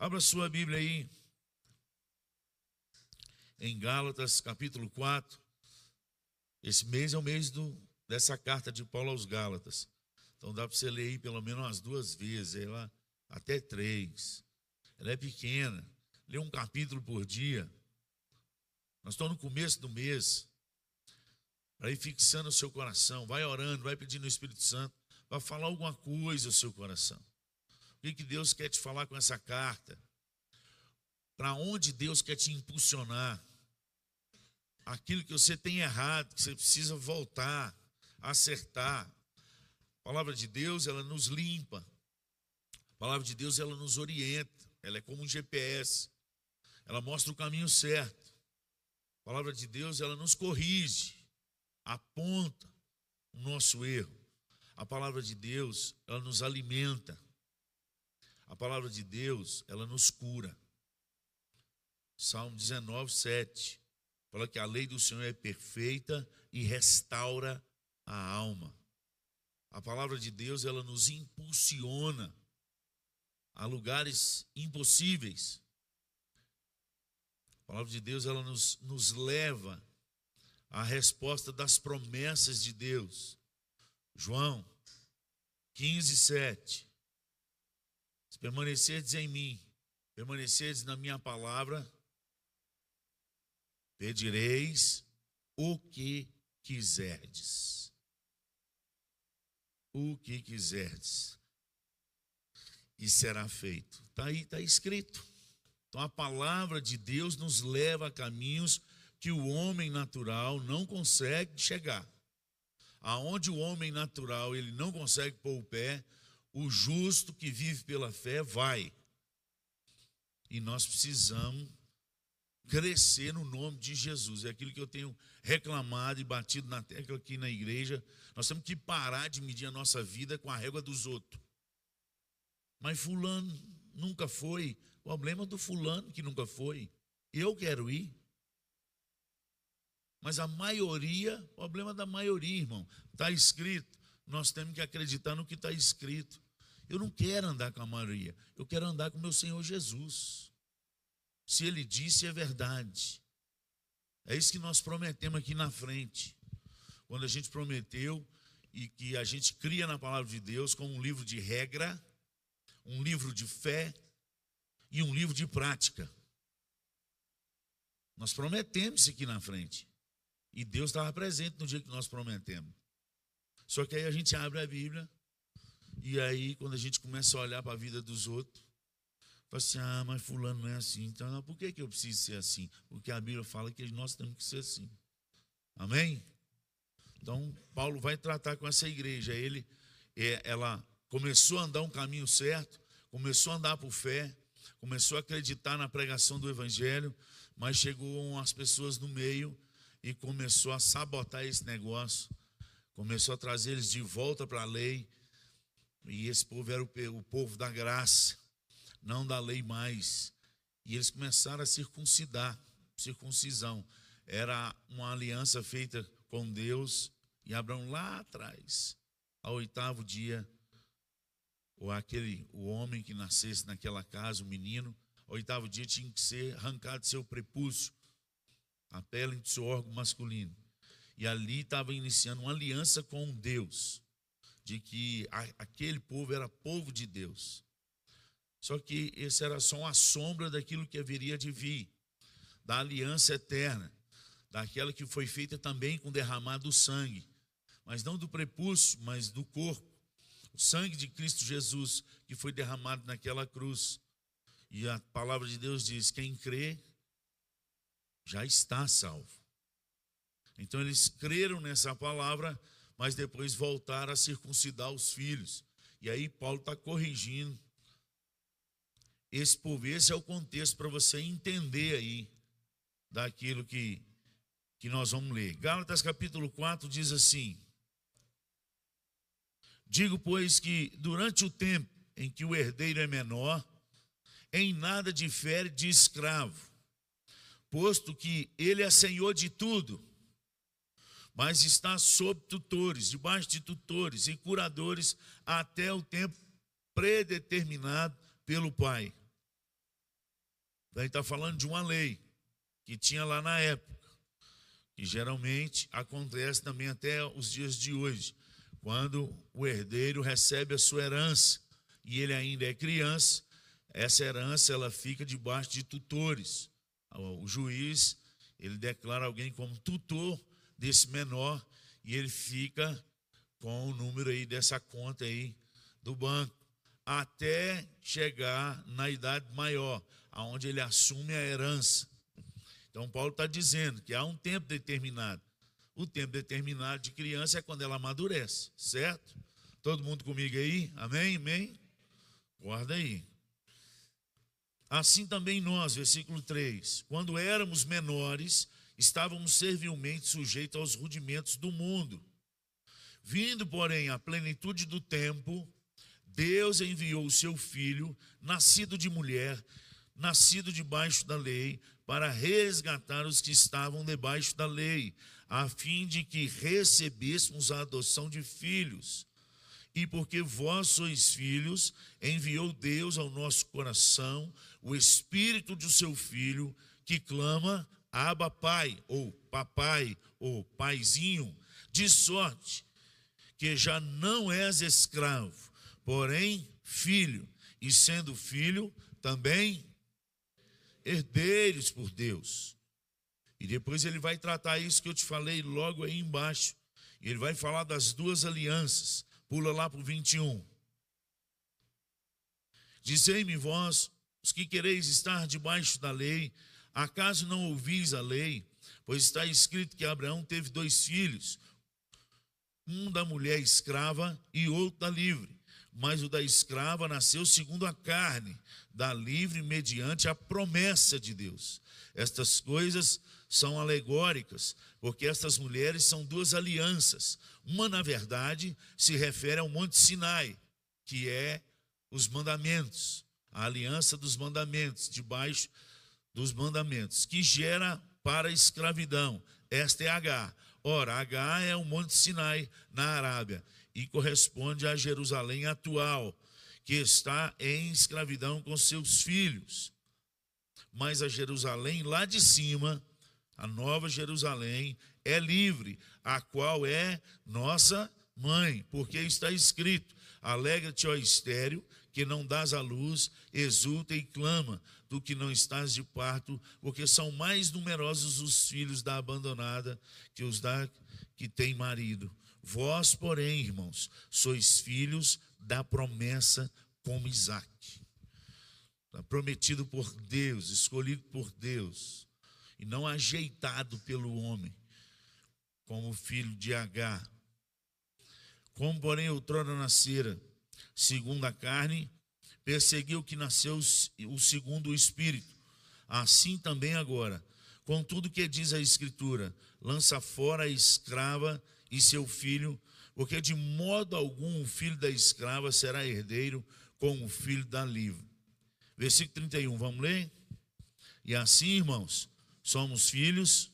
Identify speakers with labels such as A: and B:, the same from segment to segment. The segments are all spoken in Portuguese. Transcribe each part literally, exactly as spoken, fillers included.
A: Abra sua Bíblia aí, em Gálatas, capítulo quatro. Esse mês é o mês do, dessa carta de Paulo aos Gálatas. Então dá para você ler aí pelo menos umas duas vezes, ela, até três. Ela é pequena, lê um capítulo por dia. Nós estamos no começo do mês. Aí fixando o seu coração, vai orando, vai pedindo ao Espírito Santo, vai falar alguma coisa ao seu coração. O que, que Deus quer te falar com essa carta? Para onde Deus quer te impulsionar? Aquilo que você tem errado, que você precisa voltar, acertar. A palavra de Deus, ela nos limpa. A palavra de Deus, ela nos orienta. Ela é como um G P S. Ela mostra o caminho certo. A palavra de Deus, ela nos corrige, aponta o nosso erro. A palavra de Deus, ela nos alimenta. A palavra de Deus, ela nos cura. Salmo dezenove, sete. Fala que a lei do Senhor é perfeita e restaura a alma. A palavra de Deus, ela nos impulsiona a lugares impossíveis. A palavra de Deus, ela nos, nos leva à resposta das promessas de Deus. João quinze, sete. Se permanecerdes em mim, permanecerdes na minha palavra, pedireis o que quiserdes. O que quiserdes. E será feito. Está aí, está escrito. Então a palavra de Deus nos leva a caminhos que o homem natural não consegue chegar. Aonde o homem natural ele não consegue pôr o pé, o justo que vive pela fé vai. E nós precisamos crescer no nome de Jesus. É aquilo que eu tenho reclamado e batido na tecla aqui na igreja. Nós temos que parar de medir a nossa vida com a régua dos outros. Mas fulano nunca foi. O problema do fulano que nunca foi. Eu quero ir. Mas a maioria, o problema da maioria, irmão, está escrito. Nós temos que acreditar no que está escrito. Eu não quero andar com a maioria. Eu quero andar com o meu Senhor Jesus. Se Ele disse, é verdade. É isso que nós prometemos aqui na frente. Quando a gente prometeu e que a gente cria na palavra de Deus como um livro de regra, um livro de fé e um livro de prática. Nós prometemos isso aqui na frente. E Deus estava presente no dia que nós prometemos. Só que aí a gente abre a Bíblia e aí quando a gente começa a olhar para a vida dos outros, fala assim, ah, mas fulano não é assim. Então, por que, que eu preciso ser assim? Porque a Bíblia fala que nós temos que ser assim. Amém? Então, Paulo vai tratar com essa igreja. Ele, ela começou a andar um caminho certo, começou a andar por fé, começou a acreditar na pregação do Evangelho, mas chegou as pessoas no meio e começou a sabotar esse negócio, começou a trazer eles de volta para a lei, e esse povo era o, o povo da graça, não da lei mais, e eles começaram a circuncidar, circuncisão, era uma aliança feita com Deus e Abraão lá atrás, ao oitavo dia, ou aquele, o homem que nascesse naquela casa, o menino, ao oitavo dia tinha que ser arrancado seu prepúcio, a pele do seu órgão masculino. E ali estava iniciando uma aliança com Deus, de que a, aquele povo era povo de Deus. Só que esse era só uma sombra daquilo que haveria de vir, da aliança eterna, daquela que foi feita também com derramado do sangue, mas não do prepúcio, mas do corpo. O sangue de Cristo Jesus, que foi derramado naquela cruz. E a palavra de Deus diz, quem crê, já está salvo. Então eles creram nessa palavra, mas depois voltaram a circuncidar os filhos. E aí Paulo está corrigindo esse povo. Esse é o contexto para você entender aí daquilo que, que nós vamos ler. Gálatas capítulo quatro diz assim, digo, pois, que durante o tempo em que o herdeiro é menor, em nada difere de escravo, posto que ele é senhor de tudo, mas está sob tutores, debaixo de tutores e curadores até o tempo predeterminado pelo Pai. Daí está falando de uma lei que tinha lá na época, que geralmente acontece também até os dias de hoje, quando o herdeiro recebe a sua herança e ele ainda é criança, essa herança ela fica debaixo de tutores. O juiz, ele declara alguém como tutor desse menor e ele fica com o número aí dessa conta aí do banco, até chegar na idade maior, aonde ele assume a herança. Então Paulo está dizendo que há um tempo determinado. O tempo determinado de criança é quando ela amadurece, certo? Todo mundo comigo aí? Amém? Amém? Guarda aí. Assim também nós, versículo três, quando éramos menores, estávamos servilmente sujeitos aos rudimentos do mundo. Vindo, porém, à plenitude do tempo, Deus enviou o seu Filho, nascido de mulher, nascido debaixo da lei, para resgatar os que estavam debaixo da lei, a fim de que recebêssemos a adoção de filhos. E porque vós sois filhos, enviou Deus ao nosso coração o Espírito do seu Filho, que clama, Abba, Pai, ou Papai, ou Paizinho, de sorte que já não és escravo, porém filho, e sendo filho, também herdeiros por Deus. E depois ele vai tratar isso que eu te falei logo aí embaixo. Ele vai falar das duas alianças. Pula lá para o vinte e um. Dizei-me vós, os que quereis estar debaixo da lei, acaso não ouvis a lei? Pois está escrito que Abraão teve dois filhos, um da mulher escrava e outro da livre. Mas o da escrava nasceu segundo a carne, da livre mediante a promessa de Deus. Estas coisas são alegóricas, porque estas mulheres são duas alianças. Uma, na verdade, se refere ao Monte Sinai, que é os mandamentos, a aliança dos mandamentos, debaixo dos mandamentos, que gera para a escravidão. Esta é Agar. Ora, Agar é o Monte Sinai, na Arábia, e corresponde a Jerusalém atual, que está em escravidão com seus filhos. Mas a Jerusalém lá de cima, a nova Jerusalém, é livre, a qual é nossa mãe, porque está escrito: alegra-te, ó estéril, que não dás à luz, exulta e clama, do que não estás de parto, porque são mais numerosos os filhos da abandonada que os da que tem marido. Vós, porém, irmãos, sois filhos da promessa como Isaque. Prometido por Deus, escolhido por Deus, e não ajeitado pelo homem, como filho de Agar. Como, porém, outrora nascera segundo a carne, perseguiu que nasceu o segundo o Espírito. Assim também agora, contudo que diz a Escritura, lança fora a escrava e seu filho, porque de modo algum o filho da escrava será herdeiro com o filho da livre. Versículo trinta e um, vamos ler? E assim, irmãos, somos filhos,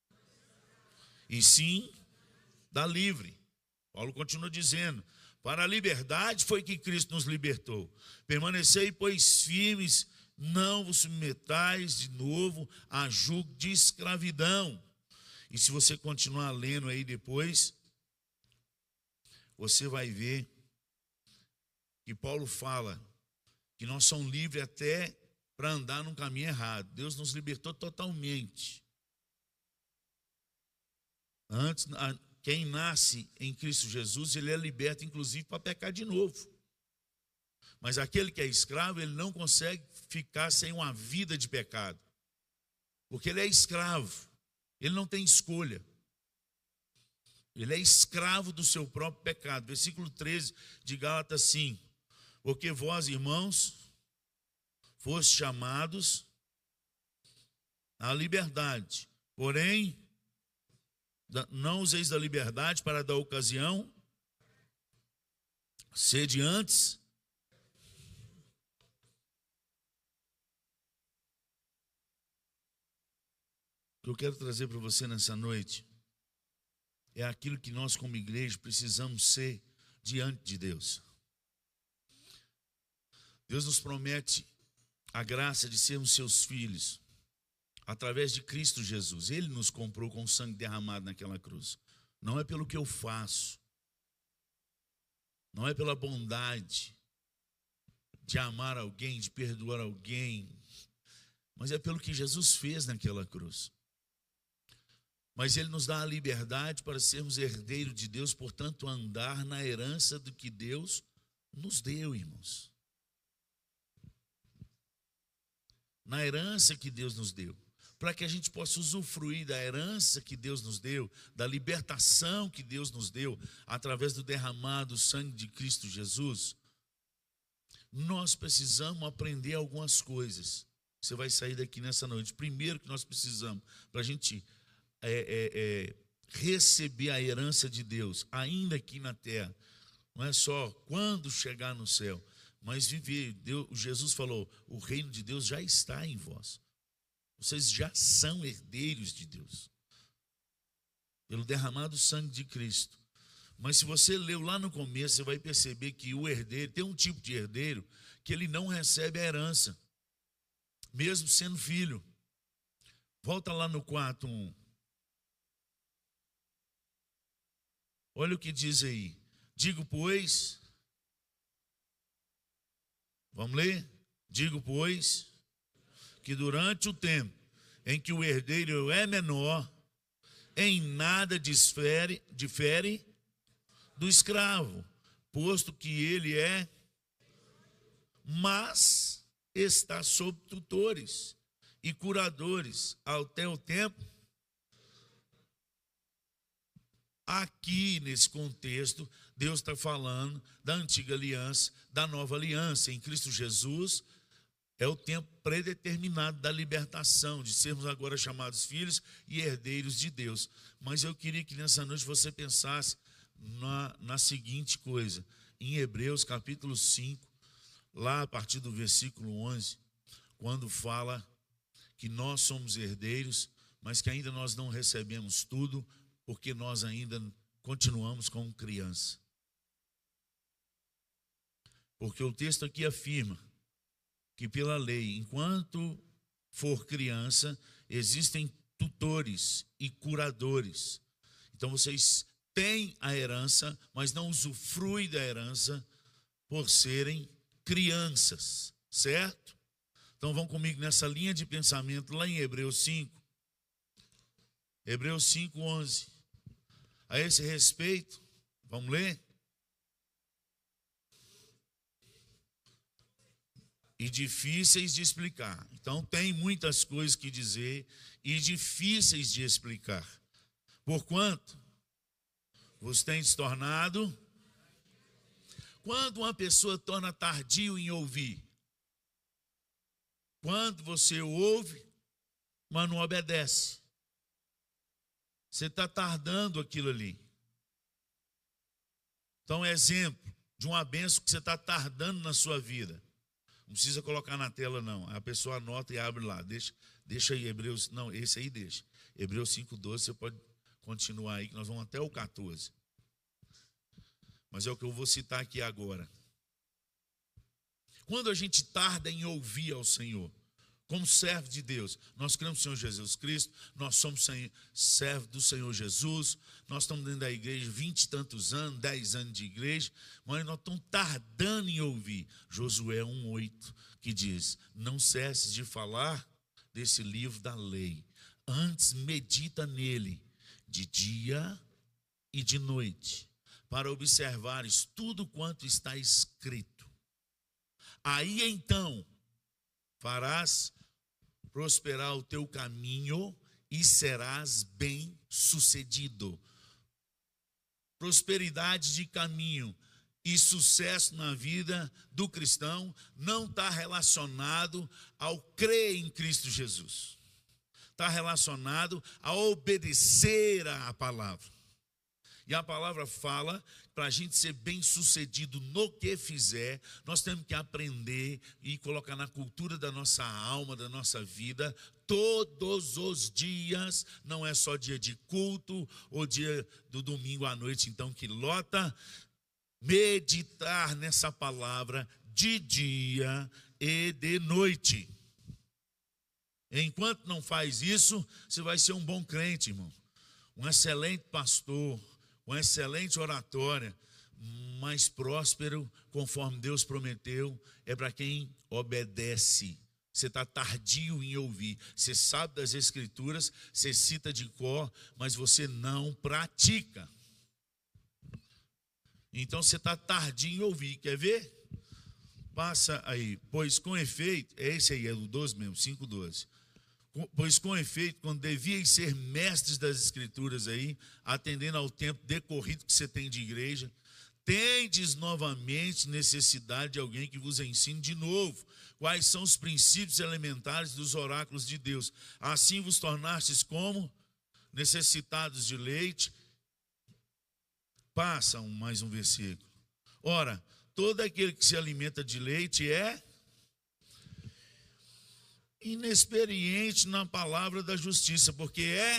A: e sim, da livre. Paulo continua dizendo: para a liberdade foi que Cristo nos libertou. Permanecei, pois, firmes, não vos submetais de novo a jugo de escravidão. E se você continuar lendo aí depois, você vai ver que Paulo fala que nós somos livres até para andar num caminho errado. Deus nos libertou totalmente. Antes, quem nasce em Cristo Jesus, ele é liberto inclusive para pecar de novo. Mas aquele que é escravo, ele não consegue ficar sem uma vida de pecado, porque ele é escravo, ele não tem escolha. Ele é escravo do seu próprio pecado. Versículo treze de Gálatas cinco. Porque vós, irmãos, fostes chamados à liberdade, porém, não useis da liberdade para dar ocasião, sede antes o que eu quero trazer para você nessa noite é aquilo que nós como igreja precisamos ser diante de Deus. Deus nos promete a graça de sermos seus filhos, através de Cristo Jesus. Ele nos comprou com o sangue derramado naquela cruz. Não é pelo que eu faço, não é pela bondade de amar alguém, de perdoar alguém, mas é pelo que Jesus fez naquela cruz. Mas Ele nos dá a liberdade para sermos herdeiros de Deus, portanto, andar na herança do que Deus nos deu, irmãos. Na herança que Deus nos deu. Para que a gente possa usufruir da herança que Deus nos deu, da libertação que Deus nos deu, através do derramado sangue de Cristo Jesus, nós precisamos aprender algumas coisas. Você vai sair daqui nessa noite. Primeiro que nós precisamos, para a gente é, é, é, receber a herança de Deus, ainda aqui na terra, não é só quando chegar no céu, mas viver. Deus, Jesus falou, o reino de Deus já está em vós. Vocês já são herdeiros de Deus, pelo derramado sangue de Cristo. Mas se você leu lá no começo, você vai perceber que o herdeiro, tem um tipo de herdeiro que ele não recebe a herança, mesmo sendo filho. Volta lá no quatro, um. Olha o que diz aí. Digo, pois, vamos ler? Digo, pois, que durante o tempo em que o herdeiro é menor, em nada difere, difere do escravo, posto que ele é, mas está sob tutores e curadores até o tempo. Aqui, nesse contexto, Deus está falando da antiga aliança, da nova aliança. Em Cristo Jesus, é o tempo predeterminado da libertação, de sermos agora chamados filhos e herdeiros de Deus. Mas eu queria que nessa noite você pensasse na, na seguinte coisa. Em Hebreus capítulo cinco, lá a partir do versículo onze, quando fala que nós somos herdeiros, mas que ainda nós não recebemos tudo, porque nós ainda continuamos como criança. Porque o texto aqui afirma que pela lei, enquanto for criança, existem tutores e curadores. Então vocês têm a herança, mas não usufruem da herança por serem crianças, certo? Então vão comigo nessa linha de pensamento lá em Hebreus cinco. Hebreus cinco, onze. A esse respeito, vamos ler? E difíceis de explicar. Então tem muitas coisas que dizer e difíceis de explicar. Porquanto vos tem se tornado. Quando uma pessoa torna tardio em ouvir? Quando você ouve, mas não obedece. Você está tardando aquilo ali. Então, exemplo de uma bênção que você está tardando na sua vida. Não precisa colocar na tela, não. A pessoa anota e abre lá. Deixa, deixa aí, Hebreus. Não, esse aí deixa. Hebreus cinco, doze, você pode continuar aí, que nós vamos até o quatorze. Mas é o que eu vou citar aqui agora. Quando a gente tarda em ouvir ao Senhor, como servo de Deus, nós cremos no Senhor Jesus Cristo, nós somos servos do Senhor Jesus, nós estamos dentro da igreja vinte e tantos anos, dez anos de igreja, mas nós estamos tardando em ouvir. Josué um, oito, que diz, não cesses de falar desse livro da lei, antes medita nele, de dia e de noite, para observares tudo quanto está escrito. Aí então farás prosperar o teu caminho e serás bem sucedido. Prosperidade de caminho e sucesso na vida do cristão não está relacionado ao crer em Cristo Jesus. Está relacionado a obedecer à palavra. E a palavra fala, para a gente ser bem sucedido no que fizer, nós temos que aprender e colocar na cultura da nossa alma, da nossa vida, todos os dias, não é só dia de culto ou dia do domingo à noite, então que lota, meditar nessa palavra de dia e de noite. Enquanto não faz isso, você vai ser um bom crente, irmão. Um excelente pastor, uma excelente oratória, mais próspero, conforme Deus prometeu, é para quem obedece. Você está tardio em ouvir. Você sabe das Escrituras, você cita de cor, mas você não pratica. Então você está tardio em ouvir. Quer ver? Passa aí. Pois com efeito, esse aí é o doze mesmo, cinco, doze. Pois com efeito, quando devíeis ser mestres das Escrituras aí, atendendo ao tempo decorrido que você tem de igreja, tendes novamente necessidade de alguém que vos ensine de novo quais são os princípios elementares dos oráculos de Deus. Assim vos tornastes como? Necessitados de leite. Passa um, mais um versículo. Ora, todo aquele que se alimenta de leite é inexperiente na palavra da justiça, porque é...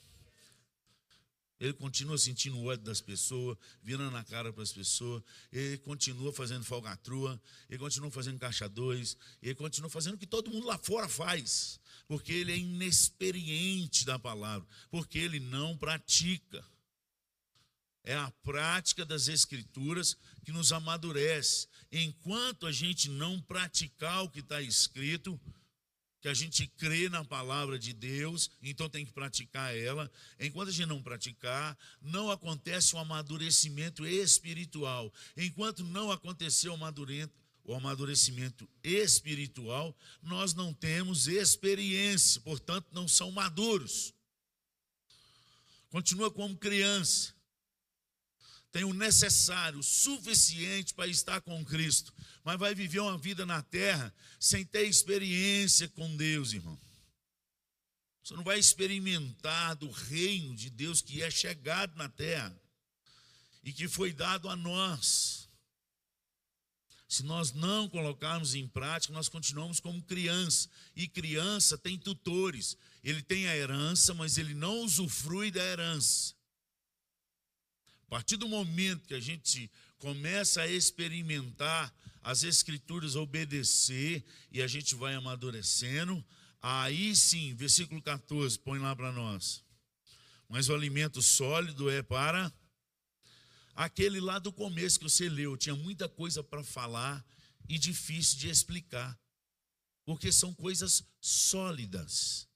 A: Ele continua sentindo o ódio das pessoas, virando a cara para as pessoas, ele continua fazendo falcatrua, ele continua fazendo caixa dois, ele continua fazendo o que todo mundo lá fora faz, porque ele é inexperiente da palavra, porque ele não pratica. É a prática das Escrituras que nos amadurece. Enquanto a gente não praticar o que está escrito, que a gente crê na palavra de Deus, então tem que praticar ela. Enquanto a gente não praticar, não acontece um amadurecimento espiritual. Enquanto não acontecer o amadurecimento espiritual, nós não temos experiência, portanto não são maduros. Continua como criança. Tem o necessário, o suficiente para estar com Cristo, mas vai viver uma vida na terra sem ter experiência com Deus, irmão. Você não vai experimentar do reino de Deus que é chegado na terra e que foi dado a nós. Se nós não colocarmos em prática, nós continuamos como criança, e criança tem tutores. Ele tem a herança, mas ele não usufrui da herança. A partir do momento que a gente começa a experimentar as Escrituras, obedecer, e a gente vai amadurecendo, aí sim, versículo catorze, põe lá para nós. Mas o alimento sólido é para aquele lá do começo que você leu. Tinha muita coisa para falar e difícil de explicar, porque são coisas sólidas.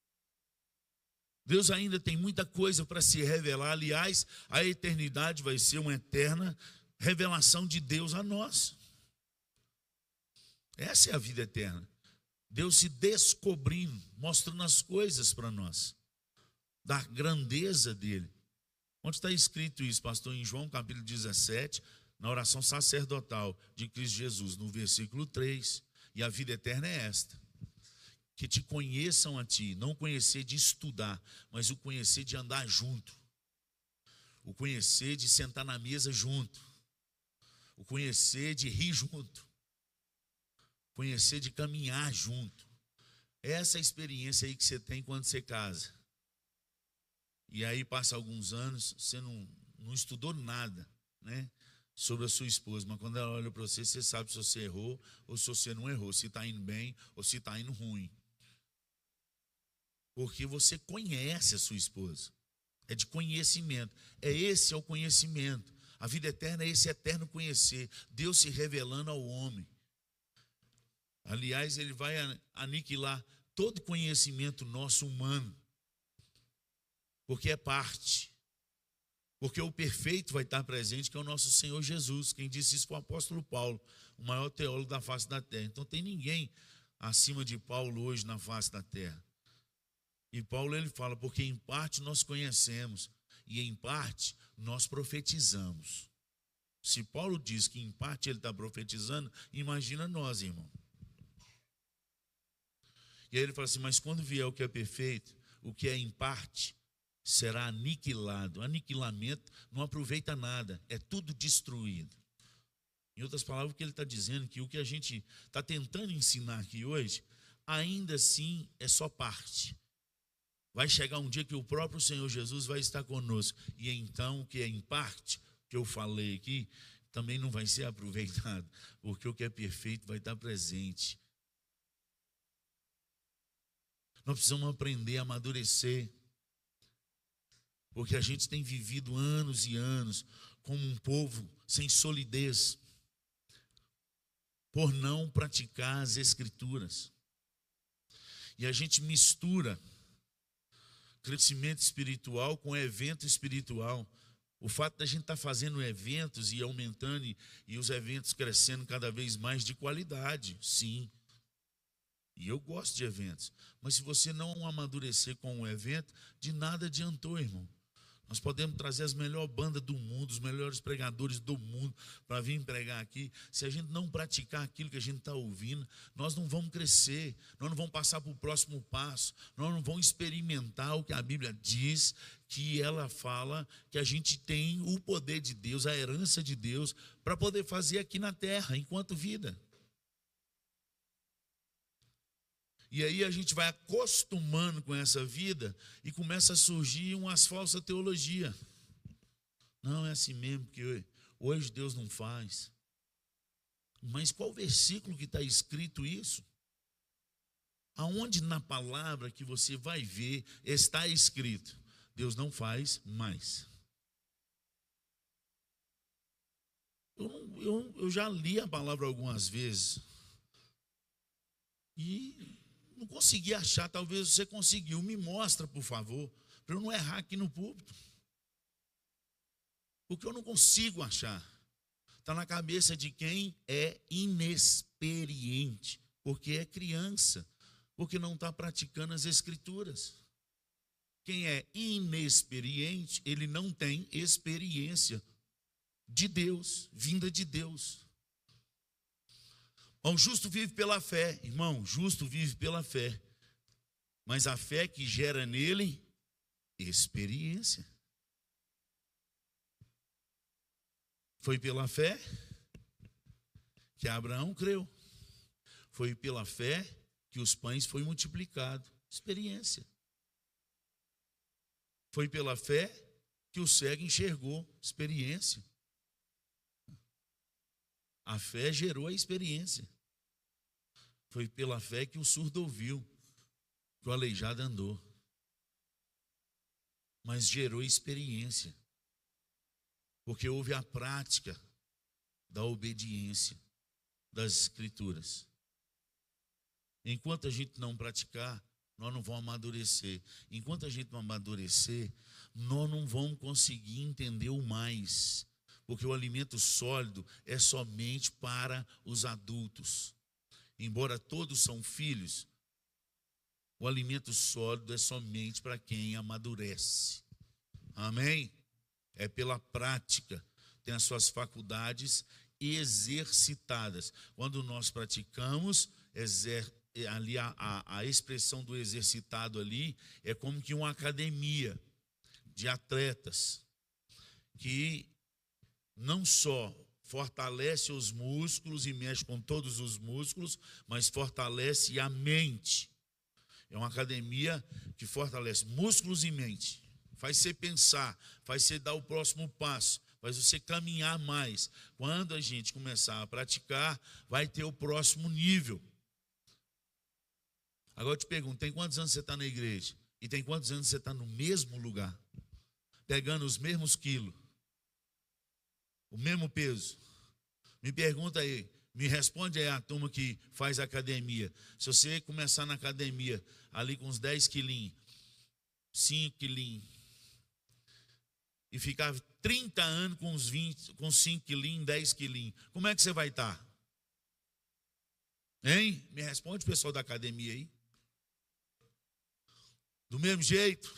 A: Deus ainda tem muita coisa para se revelar. Aliás, a eternidade vai ser uma eterna revelação de Deus a nós. Essa é a vida eterna. Deus se descobrindo, mostrando as coisas para nós, da grandeza dele. Onde está escrito isso, pastor? Em João capítulo dezessete, na oração sacerdotal de Cristo Jesus, no versículo três. E a vida eterna é esta: que te conheçam a ti, não conhecer de estudar, mas o conhecer de andar junto, o conhecer de sentar na mesa junto, o conhecer de rir junto, conhecer de caminhar junto. Essa é a experiência aí que você tem quando você casa. E aí passa alguns anos, você não, não estudou nada, né, sobre a sua esposa, mas quando ela olha para você, você sabe se você errou ou se você não errou, se está indo bem ou se está indo ruim. Porque você conhece a sua esposa. É de conhecimento. É esse é o conhecimento. A vida eterna é esse eterno conhecer. Deus se revelando ao homem. Aliás, ele vai aniquilar todo conhecimento nosso humano. Porque é parte. Porque o perfeito vai estar presente, que é o nosso Senhor Jesus. Quem disse isso foi o apóstolo Paulo, o maior teólogo da face da terra. Então tem ninguém acima de Paulo hoje na face da terra. E Paulo ele fala, porque em parte nós conhecemos e em parte nós profetizamos. Se Paulo diz que em parte ele está profetizando, imagina nós, irmão. E aí ele fala assim, mas quando vier o que é perfeito, o que é em parte será aniquilado. Aniquilamento não aproveita nada, é tudo destruído. Em outras palavras, o que ele está dizendo é que o que a gente está tentando ensinar aqui hoje, ainda assim é só parte. Vai chegar um dia que o próprio Senhor Jesus vai estar conosco. E então, o que é em parte, que eu falei aqui, também não vai ser aproveitado, porque o que é perfeito vai estar presente. Nós precisamos aprender a amadurecer, porque a gente tem vivido anos e anos como um povo sem solidez, por não praticar as Escrituras. E a gente mistura crescimento espiritual com evento espiritual. O fato da gente estar fazendo eventos e aumentando, e, e os eventos crescendo cada vez mais de qualidade, sim. E eu gosto de eventos. Mas se você não amadurecer com o evento, de nada adiantou, irmão. Nós podemos trazer as melhores bandas do mundo, os melhores pregadores do mundo para vir pregar aqui. Se a gente não praticar aquilo que a gente está ouvindo, nós não vamos crescer, nós não vamos passar para o próximo passo, nós não vamos experimentar o que a Bíblia diz, que ela fala que a gente tem o poder de Deus, a herança de Deus, para poder fazer aqui na terra, enquanto vida. E aí a gente vai acostumando com essa vida e começa a surgir umas falsas teologias. Não, é assim mesmo, porque hoje Deus não faz. Mas qual versículo que está escrito isso? Aonde na palavra que você vai ver está escrito, Deus não faz mais. Eu, não, eu, eu já li a palavra algumas vezes e não consegui achar. Talvez você conseguiu. Me mostra, por favor, para eu não errar aqui no púlpito. Porque eu não consigo achar. Está na cabeça de quem é inexperiente, porque é criança, porque não está praticando as Escrituras. Quem é inexperiente, ele não tem experiência de Deus, vinda de Deus. O justo vive pela fé, irmão, justo vive pela fé, mas a fé que gera nele experiência. Foi pela fé que Abraão creu, foi pela fé que os pães foram multiplicados, experiência. Foi pela fé que o cego enxergou, experiência. A fé gerou a experiência. Foi pela fé que o surdo ouviu, que o aleijado andou. Mas gerou experiência, porque houve a prática da obediência das Escrituras. Enquanto a gente não praticar, nós não vamos amadurecer. Enquanto a gente não amadurecer, nós não vamos conseguir entender o mais, porque o alimento sólido é somente para os adultos. Embora todos são filhos, o alimento sólido é somente para quem amadurece. Amém? É pela prática, tem as suas faculdades exercitadas. Quando nós praticamos, exer, ali a, a, a expressão do exercitado ali é como que uma academia de atletas que não só fortalece os músculos e mexe com todos os músculos, mas fortalece a mente. É uma academia que fortalece músculos e mente. Faz você pensar, faz você dar o próximo passo, faz você caminhar mais. Quando a gente começar a praticar, vai ter o próximo nível. Agora eu te pergunto, tem quantos anos você está na igreja? E tem quantos anos você está no mesmo lugar? Pegando os mesmos quilos, o mesmo peso. Me pergunta aí, me responde aí a turma que faz academia. Se você começar na academia ali com uns dez quilinhos, cinco quilinhos, e ficar trinta anos com uns vinte, com cinco quilinhos, dez quilinhos, como é que você vai estar? Hein? Me responde o pessoal da academia aí. Do mesmo jeito?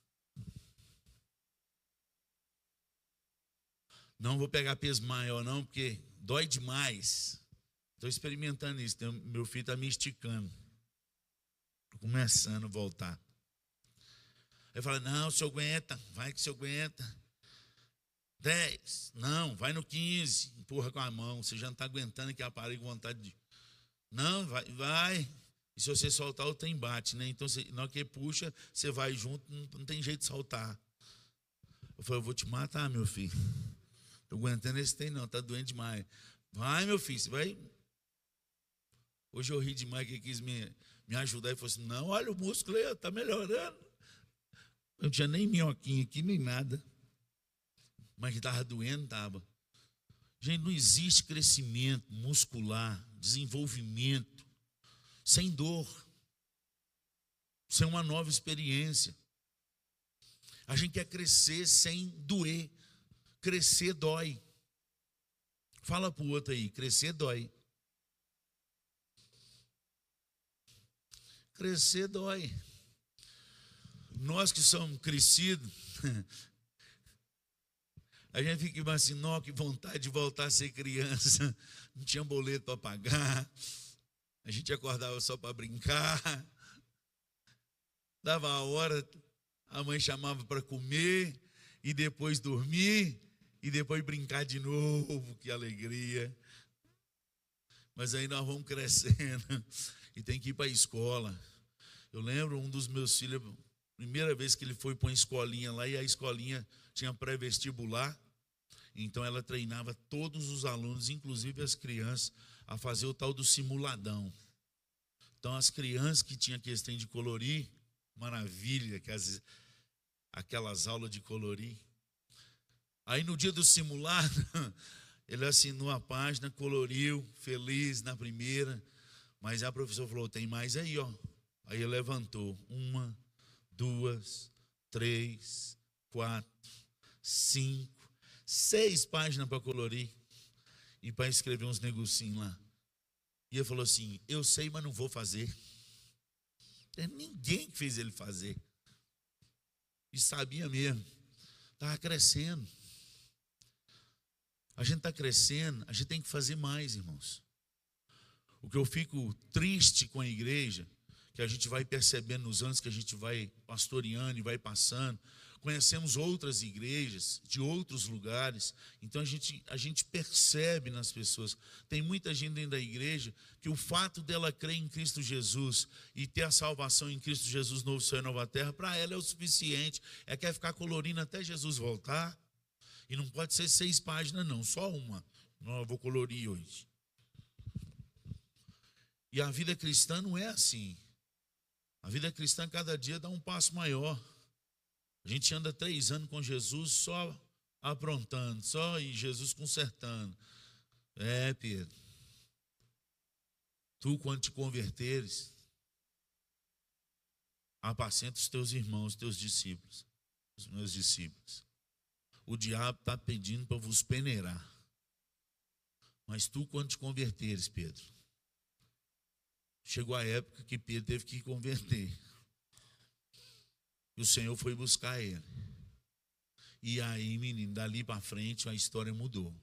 A: Não vou pegar peso maior não, porque dói demais. Estou experimentando isso, meu filho está me esticando. Estou começando a voltar. Aí fala, não, o senhor aguenta, vai que o senhor aguenta. dez, não, vai no quinze, empurra com a mão, você já não está aguentando que aparelho com vontade de... Não, vai, vai. E se você soltar, o trem bate, né? Então, você, na hora que puxa, você vai junto, não, não tem jeito de soltar. Eu falei, eu vou te matar, meu filho. Estou aguentando esse trem não, está doendo demais. Vai, meu filho, você vai... Hoje eu ri demais que ele quis me, me ajudar e falou assim, não, olha o músculo aí, está melhorando. Eu não tinha nem minhoquinha aqui, nem nada. Mas que estava doendo, estava. Gente, não existe crescimento muscular, desenvolvimento, sem dor, sem uma nova experiência. A gente quer crescer sem doer. Crescer dói. Fala para o outro aí, crescer dói. Crescer dói. Nós que somos crescidos, a gente fica assim, não, que vontade de voltar a ser criança. Não tinha boleto para pagar. A gente acordava só para brincar. Dava a hora, a mãe chamava para comer e depois dormir e depois brincar de novo. Que alegria. Mas aí nós vamos crescendo e tem que ir para a escola. Eu lembro um dos meus filhos, primeira vez que ele foi para uma escolinha lá, e a escolinha tinha pré-vestibular, então ela treinava todos os alunos, inclusive as crianças, a fazer o tal do simuladão. Então as crianças que tinham questão de colorir, maravilha, que as, aquelas aulas de colorir. Aí no dia do simulado, ele assinou a página, coloriu, feliz na primeira, mas a professora falou, tem mais aí, ó. Aí ele levantou, uma, duas, três, quatro, cinco, seis páginas para colorir e para escrever uns negocinhos lá. E ele falou assim, eu sei, mas não vou fazer. É ninguém que fez ele fazer. E sabia mesmo. Estava crescendo. A gente está crescendo, a gente tem que fazer mais, irmãos. O que eu fico triste com a igreja, que a gente vai percebendo nos anos que a gente vai pastoreando e vai passando, conhecemos outras igrejas de outros lugares, então a gente, a gente percebe nas pessoas. Tem muita gente dentro da igreja que o fato dela crer em Cristo Jesus e ter a salvação em Cristo Jesus, novo céu e nova terra, para ela é o suficiente. Ela quer ficar colorindo até Jesus voltar, e não pode ser seis páginas não, só uma. Não, eu vou colorir hoje. E a vida cristã não é assim. A vida cristã cada dia dá um passo maior. A gente anda três anos com Jesus só aprontando, só e Jesus consertando. É, Pedro. Tu, quando te converteres, apacenta os teus irmãos, os teus discípulos, os meus discípulos. O diabo está pedindo para vos peneirar. Mas tu, quando te converteres, Pedro, chegou a época que Pedro teve que converter. E o Senhor foi buscar ele. E aí, menino, dali para frente a história mudou.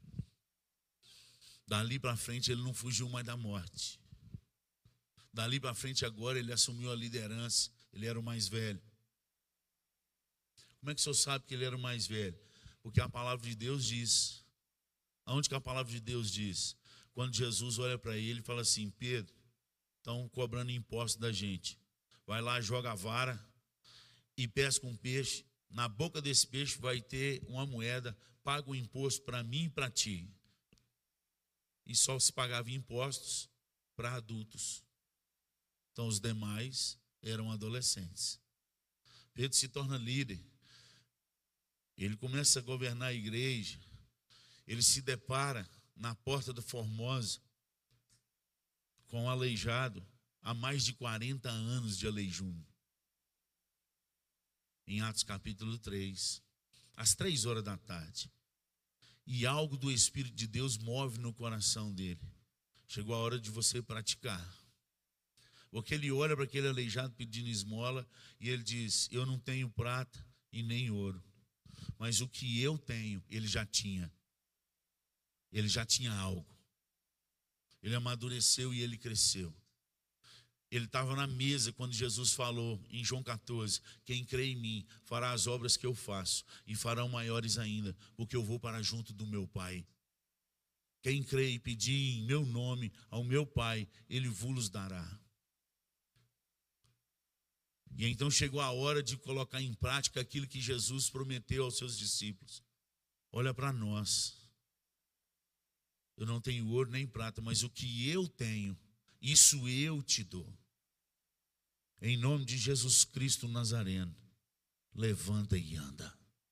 A: Dali para frente ele não fugiu mais da morte. Dali para frente agora ele assumiu a liderança. Ele era o mais velho. Como é que o senhor sabe que ele era o mais velho? Porque a palavra de Deus diz. Aonde que a palavra de Deus diz? Quando Jesus olha para ele e fala assim, Pedro, estão cobrando imposto da gente. Vai lá, joga a vara e pesca um peixe. Na boca desse peixe vai ter uma moeda, paga o imposto para mim e para ti. E só se pagava impostos para adultos. Então os demais eram adolescentes. Pedro se torna líder. Ele começa a governar a igreja. Ele se depara na porta da Formosa com um aleijado há mais de quarenta anos de aleijume. Em Atos capítulo três, às três horas da tarde. E algo do Espírito de Deus move no coração dele. Chegou a hora de você praticar. Porque ele olha para aquele aleijado pedindo esmola e ele diz, eu não tenho prata e nem ouro. Mas o que eu tenho, ele já tinha. Ele já tinha algo. Ele amadureceu e ele cresceu. Ele estava na mesa quando Jesus falou em João quatorze, quem crê em mim fará as obras que eu faço e farão maiores ainda, porque eu vou para junto do meu Pai. Quem crê e pedir em meu nome ao meu Pai, ele vos dará. E então chegou a hora de colocar em prática aquilo que Jesus prometeu aos seus discípulos. olha para nós. Eu não tenho ouro nem prata, mas o que eu tenho, isso eu te dou. Em nome de Jesus Cristo Nazareno, levanta e anda.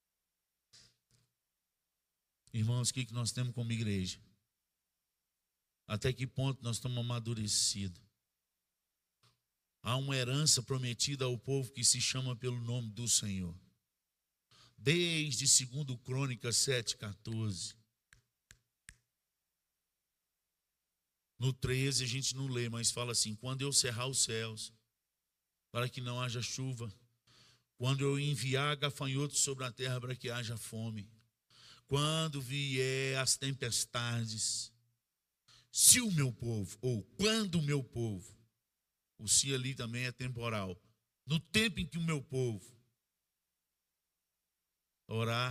A: Irmãos, o que nós temos como igreja? Até que ponto nós estamos amadurecidos? Há uma herança prometida ao povo que se chama pelo nome do Senhor. Desde segundo Crônicas sete, quatorze. No treze a gente não lê, mas fala assim: quando eu cerrar os céus, para que não haja chuva, quando eu enviar gafanhotos sobre a terra para que haja fome, quando vier as tempestades, se o meu povo, ou quando o meu povo, o se ali também é temporal, no tempo em que o meu povo orar,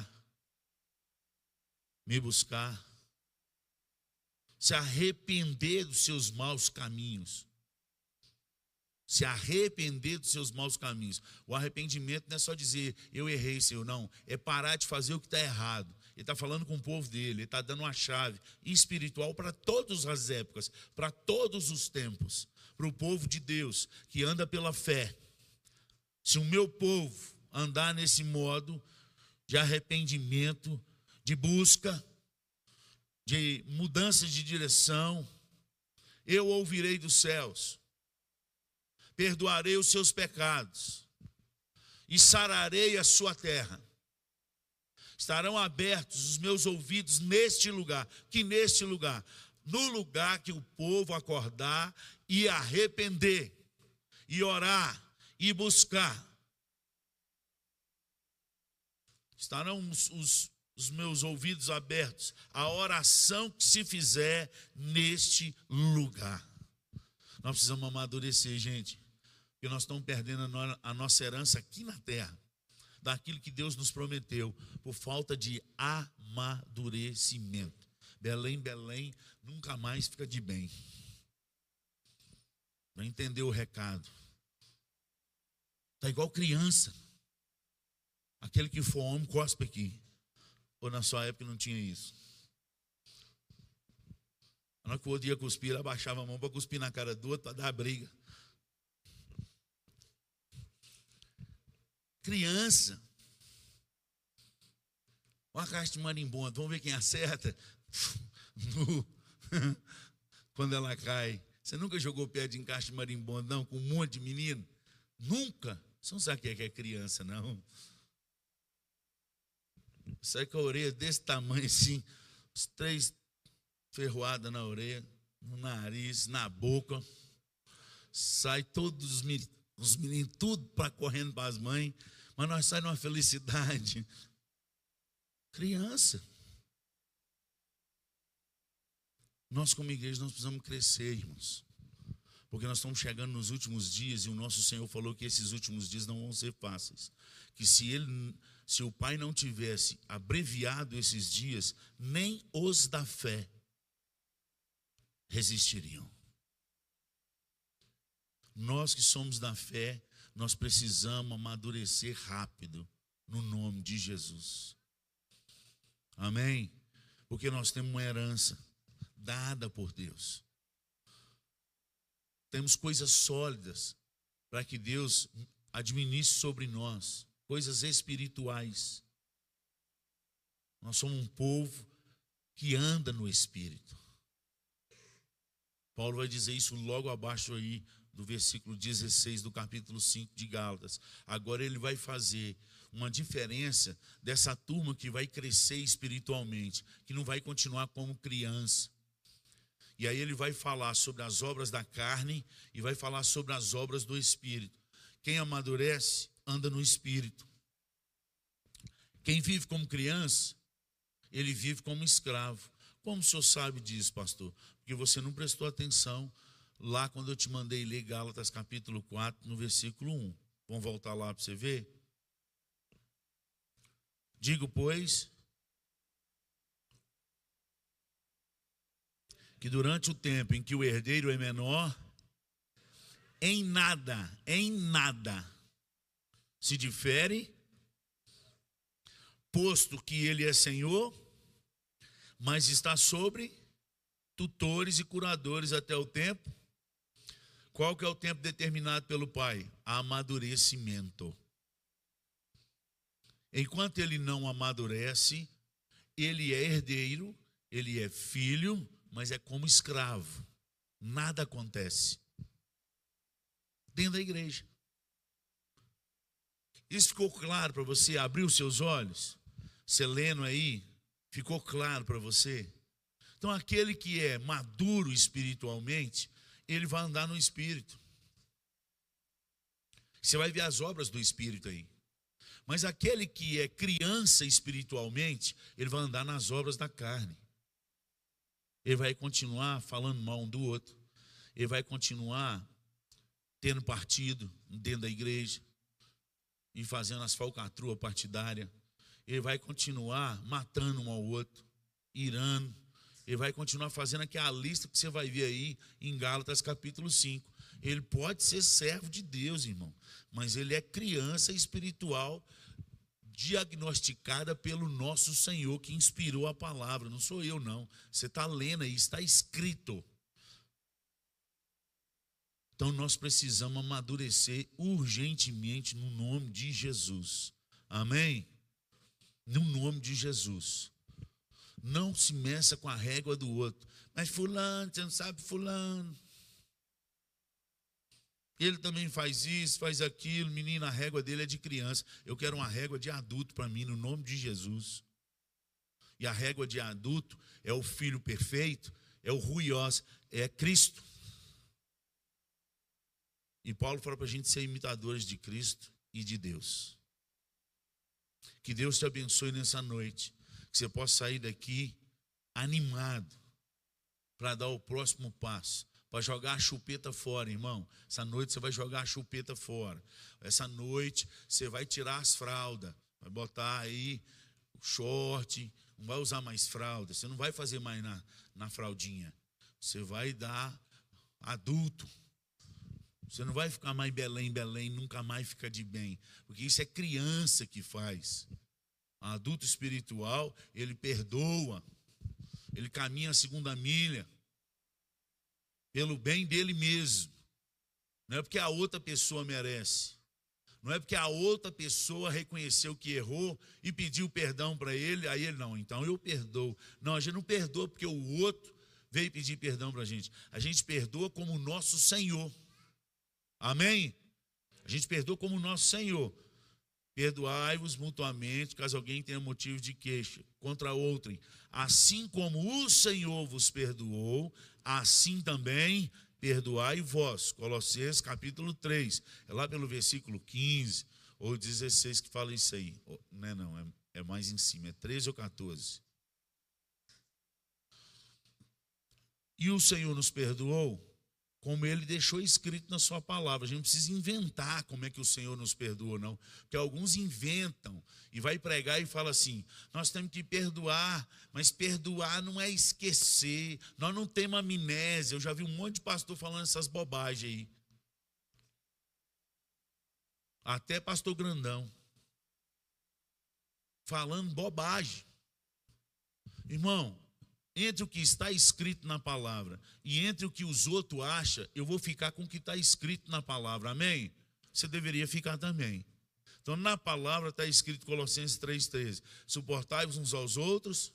A: me buscar, se arrepender dos seus maus caminhos, se arrepender dos seus maus caminhos. O arrependimento não é só dizer, eu errei, Senhor, não. É parar de fazer o que está errado. Ele está falando com o povo dele, ele está dando uma chave espiritual para todas as épocas, para todos os tempos. Para o povo de Deus, que anda pela fé. Se o meu povo andar nesse modo de arrependimento, de busca, de mudança de direção, eu ouvirei dos céus, perdoarei os seus pecados e sararei a sua terra. Estarão abertos os meus ouvidos neste lugar. Que neste lugar? No lugar que o povo acordar e arrepender, e orar, e buscar. Estarão os, os, os meus ouvidos abertos à oração que se fizer neste lugar. Nós precisamos amadurecer, gente, porque nós estamos perdendo a nossa herança aqui na terra, daquilo que Deus nos prometeu, por falta de amadurecimento. Belém, Belém, nunca mais fica de bem. Não entendeu o recado. Está igual criança. Aquele que for homem, cospe aqui. Ou na sua época não tinha isso? Na hora que o outro ia cuspir, ele abaixava a mão para cuspir na cara do outro, para dar a briga. Criança. Uma caixa de marimbondo, vamos ver quem acerta. Quando ela cai. Você nunca jogou pé de caixa de marimbondo, não? Com um monte de menino? Nunca. Você não sabe o que é criança, não. Sai com a orelha desse tamanho assim, os três ferroadas na orelha, no nariz, na boca. Sai todos os meninos, os meninos tudo para correndo para as mães, mas nós saímos numa felicidade. Criança. Nós como igreja nós precisamos crescer, irmãos. Porque nós estamos chegando nos últimos dias e o nosso Senhor falou que esses últimos dias não vão ser fáceis. Que se ele, se o Pai não tivesse abreviado esses dias, nem os da fé resistiriam. Nós que somos da fé, nós precisamos amadurecer rápido no nome de Jesus. Amém? Porque nós temos uma herança dada por Deus. Temos coisas sólidas para que Deus administre sobre nós, coisas espirituais. Nós somos um povo que anda no Espírito. Paulo vai dizer isso logo abaixo aí do versículo dezesseis do capítulo cinco de Gálatas. Agora ele vai fazer uma diferença dessa turma que vai crescer espiritualmente, que não vai continuar como criança. E aí ele vai falar sobre as obras da carne e vai falar sobre as obras do Espírito. Quem amadurece, anda no Espírito. Quem vive como criança, ele vive como escravo. Como o senhor sabe disso, pastor? Porque você não prestou atenção lá quando eu te mandei ler Gálatas capítulo quatro, no versículo um. Vamos voltar lá para você ver? Digo, pois, que durante o tempo em que o herdeiro é menor, em nada, em nada, se difere, posto que ele é Senhor mas está sobre tutores e curadores até o tempo. Qual que é o tempo determinado pelo pai? Amadurecimento. Enquanto ele não amadurece, ele é herdeiro, ele é filho, mas é como escravo. Nada acontece dentro da igreja. Isso ficou claro para você? Abriu seus olhos? Você lendo aí, ficou claro para você? Então, aquele que é maduro espiritualmente, ele vai andar no Espírito. Você vai ver as obras do Espírito aí. Mas aquele que é criança espiritualmente, ele vai andar nas obras da carne. Ele vai continuar falando mal um do outro. Ele vai continuar tendo partido dentro da igreja e fazendo as falcatruas partidárias. Ele vai continuar matando um ao outro, irando. Ele vai continuar fazendo aquela lista que você vai ver aí em Gálatas capítulo cinco. Ele pode ser servo de Deus, irmão, mas ele é criança espiritual diagnosticada pelo nosso Senhor que inspirou a palavra. Não sou eu, não. Você está lendo aí, está escrito. Então nós precisamos amadurecer urgentemente no nome de Jesus. Amém? No nome de Jesus. Não se meça com a régua do outro. Mas fulano, você não sabe fulano. Ele também faz isso, faz aquilo. Menino, a régua dele é de criança. Eu quero uma régua de adulto para mim, no nome de Jesus. E a régua de adulto é o filho perfeito, é o ruiós, é Cristo. E Paulo fala para a gente ser imitadores de Cristo e de Deus. Que Deus te abençoe nessa noite. Que você possa sair daqui animado para dar o próximo passo. Para jogar a chupeta fora, irmão. Essa noite você vai jogar a chupeta fora. Essa noite você vai tirar as fraldas. Vai botar aí o short. Não vai usar mais fralda. Você não vai fazer mais na, na fraldinha. Você vai dar adulto. Você não vai ficar mais Belém, Belém, nunca mais fica de bem. Porque isso é criança que faz. O adulto espiritual, ele perdoa. Ele caminha a segunda milha. Pelo bem dele mesmo. Não é porque a outra pessoa merece. Não é porque a outra pessoa reconheceu que errou e pediu perdão para ele, aí ele, não, então eu perdoo. Não, a gente não perdoa porque o outro veio pedir perdão para a gente. A gente perdoa como o nosso Senhor. Amém? A gente perdoa como o nosso Senhor. Perdoai-vos mutuamente, caso alguém tenha motivo de queixa contra outrem. Assim como o Senhor vos perdoou, assim também perdoai vós. Colossenses capítulo três. É lá pelo versículo quinze ou dezesseis que fala isso aí. Não é não, é, é mais em cima, é treze ou quatorze. E o Senhor nos perdoou, como ele deixou escrito na sua palavra. A gente não precisa inventar como é que o Senhor nos perdoa, não. Porque alguns inventam e vai pregar e fala assim, nós temos que perdoar, mas perdoar não é esquecer, nós não temos amnésia. Eu já vi um monte de pastor falando essas bobagens aí. Até pastor grandão. Falando bobagem. Irmão, entre o que está escrito na palavra e entre o que os outros acham, eu vou ficar com o que está escrito na palavra, amém? Você deveria ficar também. Então, na palavra está escrito Colossenses três, treze, suportai-vos uns aos outros.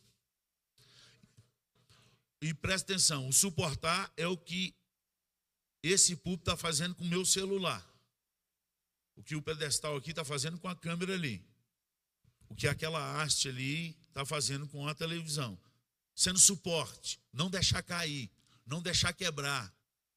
A: E presta atenção, o suportar é o que esse púlpito está fazendo com o meu celular. O que o pedestal aqui está fazendo com a câmera ali. O que aquela haste ali está fazendo com a televisão. Sendo suporte, não deixar cair, não deixar quebrar.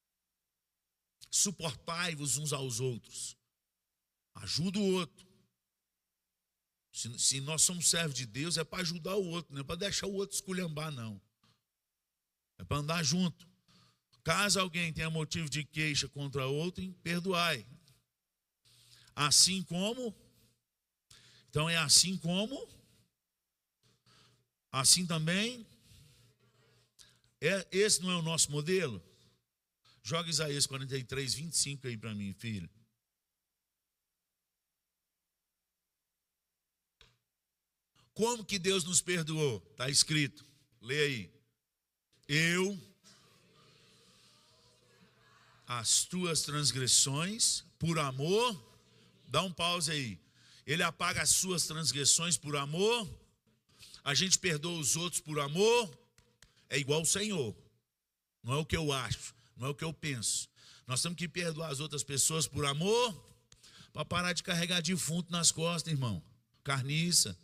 A: Suportai-vos uns aos outros. Ajuda o outro. Se, se nós somos servos de Deus, é para ajudar o outro, não é para deixar o outro esculhambar, não. É para andar junto. Caso alguém tenha motivo de queixa contra outro, perdoai. Assim como, então é assim como, assim também. É, esse não é o nosso modelo? Joga Isaías quarenta e três, vinte e cinco aí para mim, filho. Como que Deus nos perdoou? Está escrito. Lê aí. Eu, as tuas transgressões, por amor, dá um pause aí. Ele apaga as suas transgressões por amor, a gente perdoa os outros por amor, é igual o Senhor. Não é o que eu acho, não é o que eu penso. Nós temos que perdoar as outras pessoas por amor, para parar de carregar defunto nas costas, irmão. Carniça.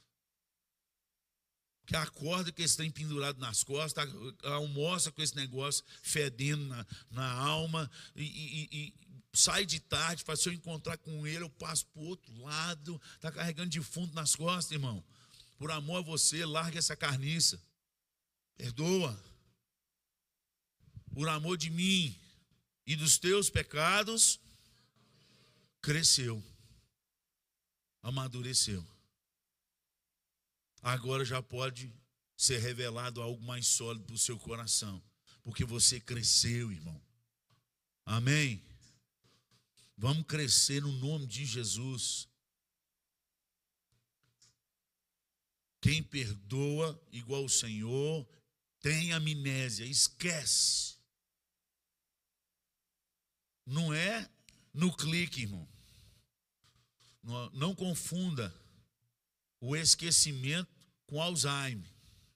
A: Que acorda com esse trem pendurado nas costas, almoça com esse negócio fedendo na, na alma, e, e, e sai de tarde, faz se eu encontrar com ele, eu passo para o outro lado, está carregando defunto nas costas, irmão. Por amor a você, larga essa carniça. Perdoa. Por amor de mim e dos teus pecados, cresceu, amadureceu. Agora já pode ser revelado algo mais sólido para o seu coração, porque você cresceu, irmão. Amém? Vamos crescer no nome de Jesus. Quem perdoa igual o Senhor tem amnésia, esquece. Não é no clique, irmão. Não, não confunda o esquecimento com Alzheimer.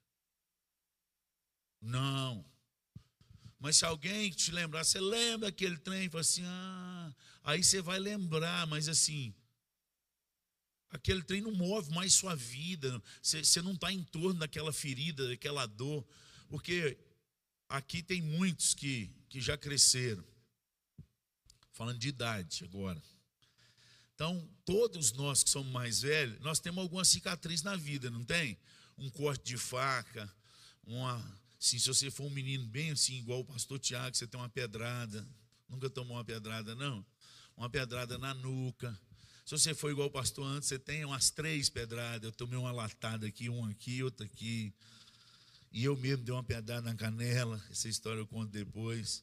A: Não. Mas se alguém te lembrar, você lembra aquele trem, fala assim, ah, aí você vai lembrar, mas assim, aquele trem não move mais sua vida, você, você não está em torno daquela ferida, daquela dor, porque aqui tem muitos que, que já cresceram, falando de idade agora. Então, todos nós que somos mais velhos, nós temos alguma cicatriz na vida, não tem? Um corte de faca, uma, assim, se você for um menino bem assim, igual o pastor Tiago, você tem uma pedrada, nunca tomou uma pedrada, não? Uma pedrada na nuca. Se você for igual o pastor antes, você tem umas três pedradas, eu tomei uma latada aqui, uma aqui, outra aqui, e eu mesmo dei uma pedrada na canela, essa história eu conto depois.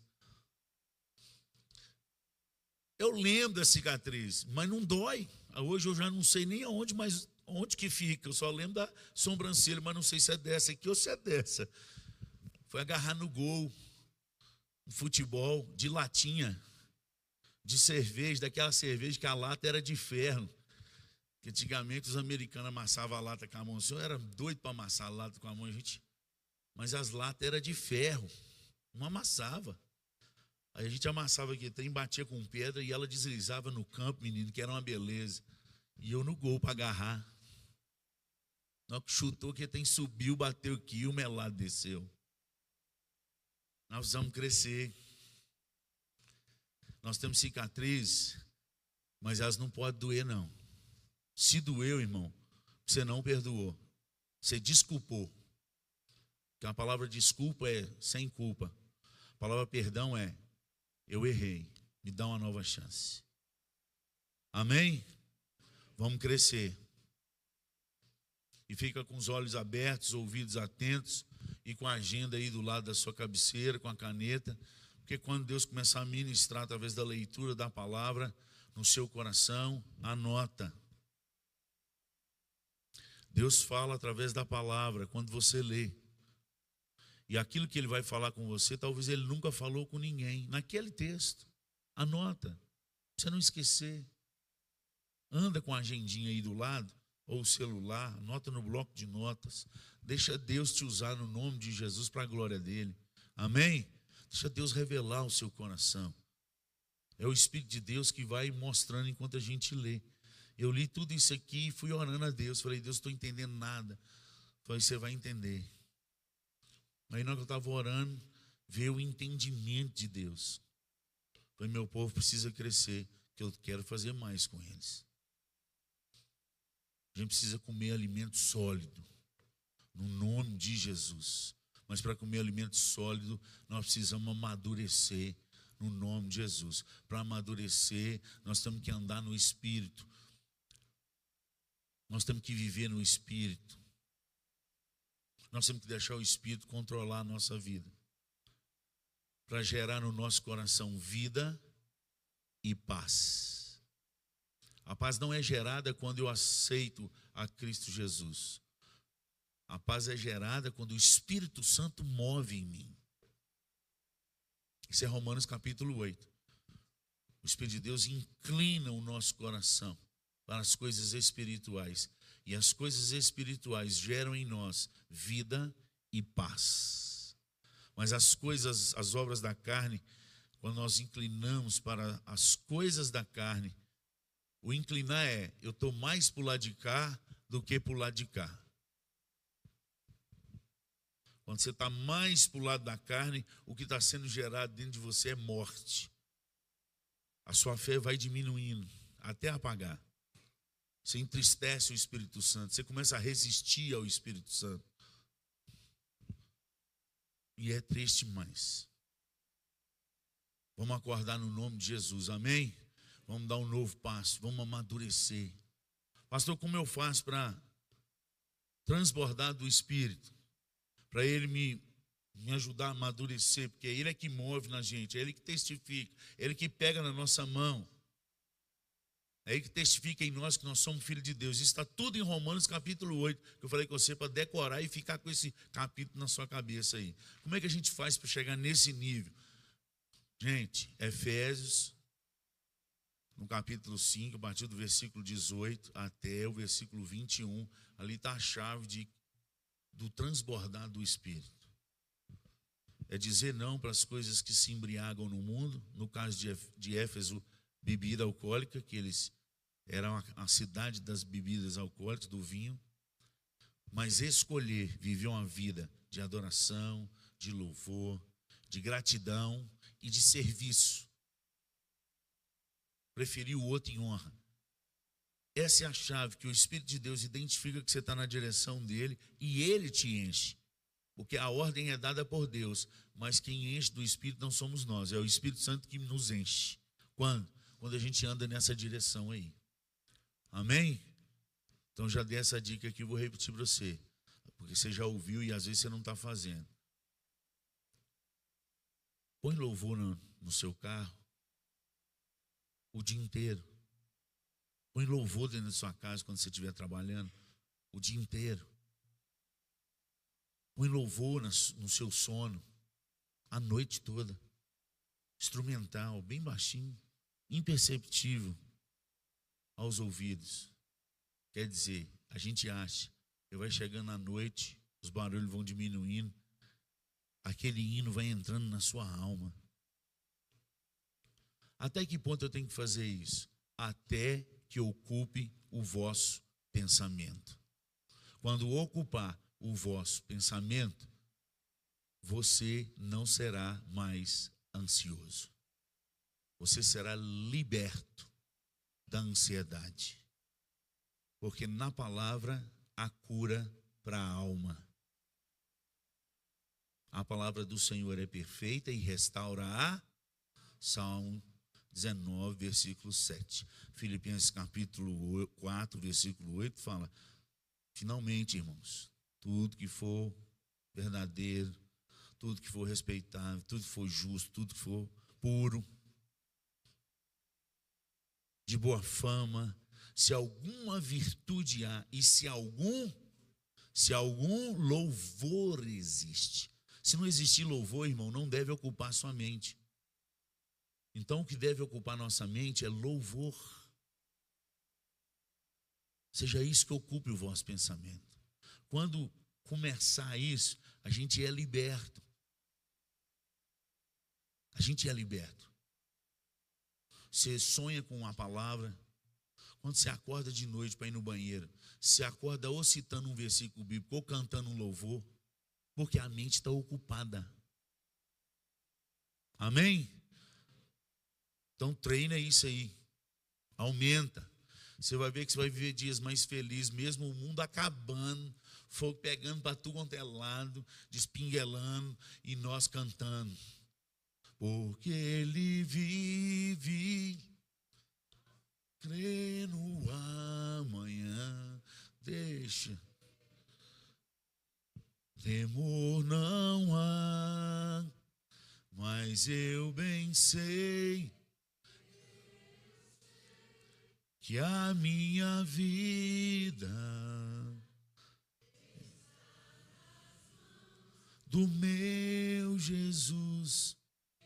A: Eu lembro da cicatriz, mas não dói. Hoje eu já não sei nem aonde, mas onde que fica. Eu só lembro da sobrancelha, mas não sei se é dessa aqui ou se é dessa. Foi agarrar no gol, no futebol, de latinha, de cerveja, daquela cerveja que a lata era de ferro. Que antigamente os americanos amassavam a lata com a mão. Eu era doido para amassar a lata com a mão, gente. Mas as latas eram de ferro, não amassava. Aí a gente amassava aqui, trem, batia com pedra e ela deslizava no campo, menino, que era uma beleza. E eu no gol para agarrar. Na hora que chutou, que tem subiu, bateu aqui e o melado desceu. Nós vamos crescer. Nós temos cicatrizes, mas elas não podem doer, não. Se doeu, irmão, você não perdoou. Você desculpou. Porque a palavra desculpa é sem culpa. A palavra perdão é eu errei, me dá uma nova chance. Amém? Vamos crescer. E fica com os olhos abertos, ouvidos atentos e com a agenda aí do lado da sua cabeceira, com a caneta, porque quando Deus começar a ministrar através da leitura da palavra no seu coração, anota. Deus fala através da palavra quando você lê. E aquilo que ele vai falar com você, talvez ele nunca falou com ninguém. Naquele texto, anota, pra você não esquecer. Anda com a agendinha aí do lado, ou o celular, anota no bloco de notas. Deixa Deus te usar no nome de Jesus para a glória dele. Amém? Deixa Deus revelar o seu coração. É o Espírito de Deus que vai mostrando enquanto a gente lê. Eu li tudo isso aqui e fui orando a Deus. Falei, Deus, não estou entendendo nada. Falei, você vai entender. Aí na hora que eu estava orando, veio o entendimento de Deus. Falei, meu povo precisa crescer, que eu quero fazer mais com eles. A gente precisa comer alimento sólido, no nome de Jesus. Mas para comer alimento sólido, nós precisamos amadurecer, no nome de Jesus. Para amadurecer, nós temos que andar no Espírito. Nós temos que viver no Espírito. Nós temos que deixar o Espírito controlar a nossa vida, para gerar no nosso coração vida e paz. A paz não é gerada quando eu aceito a Cristo Jesus. A paz é gerada quando o Espírito Santo move em mim. Isso é Romanos capítulo oito. O Espírito de Deus inclina o nosso coração para as coisas espirituais. E as coisas espirituais geram em nós vida e paz. Mas as coisas, as obras da carne, quando nós inclinamos para as coisas da carne, o inclinar é, eu estou mais para o lado de cá do que para o lado de cá. Quando você está mais para o lado da carne, o que está sendo gerado dentro de você é morte. A sua fé vai diminuindo até apagar. Você entristece o Espírito Santo, você começa a resistir ao Espírito Santo. E é triste demais. Vamos acordar no nome de Jesus, amém? Vamos dar um novo passo, vamos amadurecer. Pastor, como eu faço para transbordar do Espírito? Para Ele me, me ajudar a amadurecer, porque Ele é que move na gente, é Ele que testifica, é Ele que pega na nossa mão. É Ele que testifica em nós que nós somos filhos de Deus. Isso está tudo em Romanos capítulo oito, que eu falei com você para decorar e ficar com esse capítulo na sua cabeça aí. Como é que a gente faz para chegar nesse nível? Gente, Efésios, no capítulo cinco, a partir do versículo dezoito até o versículo vinte e um, ali está a chave de, do transbordar do Espírito. É dizer não para as coisas que se embriagam no mundo. No caso de, de Éfeso, bebida alcoólica, que eles eram a, a cidade das bebidas alcoólicas, do vinho. Mas escolher viver uma vida de adoração, de louvor, de gratidão e de serviço. Preferir o outro em honra. Essa é a chave que o Espírito de Deus identifica que você está na direção dele e ele te enche. Porque a ordem é dada por Deus, mas quem enche do Espírito não somos nós, é o Espírito Santo que nos enche. Quando? Quando a gente anda nessa direção aí. Amém? Então já dei essa dica aqui, vou repetir para você. Porque você já ouviu e às vezes você não está fazendo. Põe louvor no, no seu carro o dia inteiro. Põe louvor dentro da sua casa quando você estiver trabalhando o dia inteiro. Põe louvor no seu sono a noite toda. Instrumental, bem baixinho, imperceptível aos ouvidos. Quer dizer, a gente acha que vai chegando à noite, os barulhos vão diminuindo, aquele hino vai entrando na sua alma. Até que ponto eu tenho que fazer isso? Até que ocupe o vosso pensamento. Quando ocupar o vosso pensamento, você não será mais ansioso. Você será liberto da ansiedade. Porque na palavra há cura para a alma. A palavra do Senhor é perfeita e restaura a Salmo dezenove, versículo sete. Filipenses capítulo quatro, versículo oito fala: finalmente, irmãos, tudo que for verdadeiro, tudo que for respeitável, tudo que for justo, tudo que for puro, de boa fama, se alguma virtude há e se algum, se algum louvor existe. Se não existir louvor, irmão, não deve ocupar sua mente. Então o que deve ocupar nossa mente é louvor. Seja isso que ocupe o vosso pensamento. Quando começar isso, a gente é liberto. A gente é liberto. Você sonha com uma palavra. Quando você acorda de noite para ir no banheiro, você acorda ou citando um versículo bíblico ou cantando um louvor, porque a mente está ocupada. Amém? Então treina isso aí. Aumenta. Você vai ver que você vai viver dias mais felizes, mesmo o mundo acabando, fogo pegando para tudo quanto é lado, despinguelando e nós cantando. Porque Ele vive, crê no amanhã, deixa, temor não há, mas eu bem sei que a minha vida do meu Jesus.